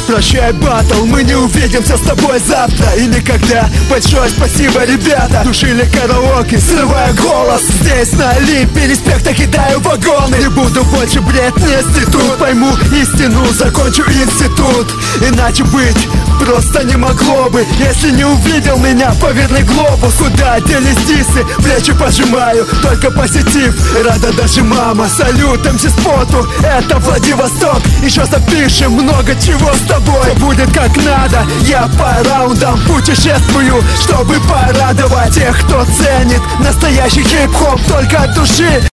Прощай, батл, мы не увидимся с тобой завтра и никогда. Большое спасибо, ребята, душили караоке, срывая голос. Здесь на Олимпе, респекта кидаю вагоны. Не буду больше бред нести тут, пойму истину, закончу институт. Иначе быть просто не могло бы. Если не увидел меня, поверни глобус. Куда делись дисы, плечи пожимаю, только посетив, рада даже мама. Салют МС-споту, это Владивосток. Еще запишем много чего с тобой. Все будет как надо, я по раундам путешествую, чтобы порадовать тех, кто ценит настоящий хип-хоп только от души.